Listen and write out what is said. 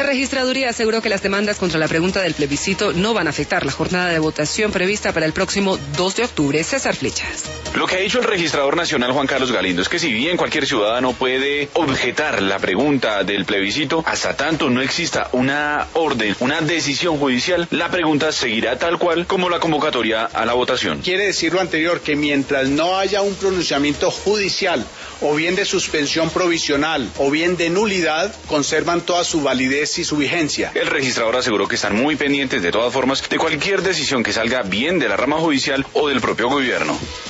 registraduría aseguró que las demandas contra la pregunta del plebiscito no van a afectar la jornada de votación prevista para el próximo 2 de octubre. César Flechas. Lo que ha dicho el registrador nacional Juan Carlos Galindo es que si bien cualquier ciudadano puede objetar la pregunta del plebiscito, hasta tanto no exista una orden, una decisión judicial, la pregunta seguirá tal cual como la convocatoria a la votación. Quiere decir lo anterior, que mientras no haya un pronunciamiento judicial o bien de suspensión provisional o bien de nulidad, conservan toda su validez y su vigencia. El registrador aseguró que están muy pendientes de todas formas de cualquier decisión que salga bien de la rama judicial o del propio gobierno.